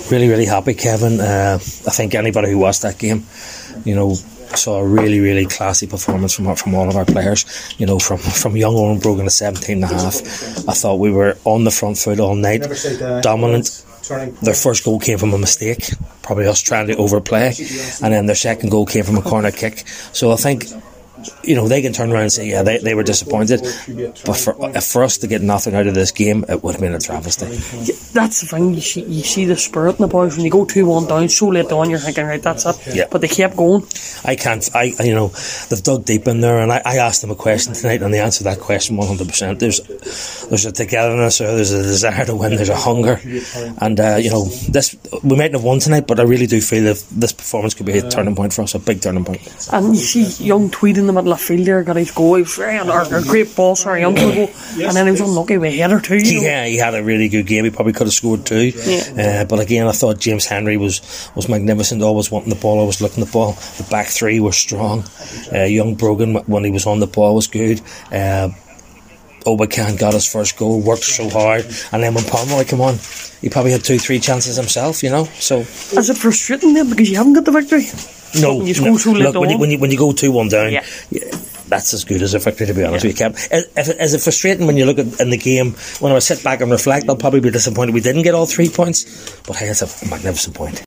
Really, really happy, Kevin. I think anybody who watched that game, saw a really, really classy performance from all of our players. From young Owen Brogan at 17 and a half. I thought we were on the front foot all night, dominant. Their first goal came from a mistake, probably us trying to overplay, and then their second goal came from a corner kick. So I think they can turn around and say, they were disappointed, but for us to get nothing out of this game, it would have been a travesty. Yeah, that's the thing, you see the spirit in the boys. When you go 2-1 down so late on, you're thinking, right, that's it. Yeah. But they kept going. They've dug deep in there, and I asked them a question tonight, and they answered that question 100%. There's a togetherness, or there's a desire to win, there's a hunger, and we mightn't have won tonight, but I really do feel that this performance could be a turning point for us, a big turning point. And you see young Tweed in the middle of the field there, got his goal. He was a great ball, young goal, and then he was unlucky with a header too. Yeah, he had a really good game. He probably could have scored too. Yeah. But again, I thought James Henry was magnificent, always wanting the ball, always looking the ball. The back three were strong. Young Brogan, when he was on the ball, was good. Obakan got his first goal, worked so hard, and then when Pomeroy came on, he probably had 2-3 chances himself, So is it frustrating then because you haven't got the victory? No, when you score so late on. when you go 2-1 down, that's as good as a victory, to be honest with you, Kev. Is it frustrating when you look in the game? When I sit back and reflect, I'll probably be disappointed we didn't get all 3 points, but hey, it's a magnificent point.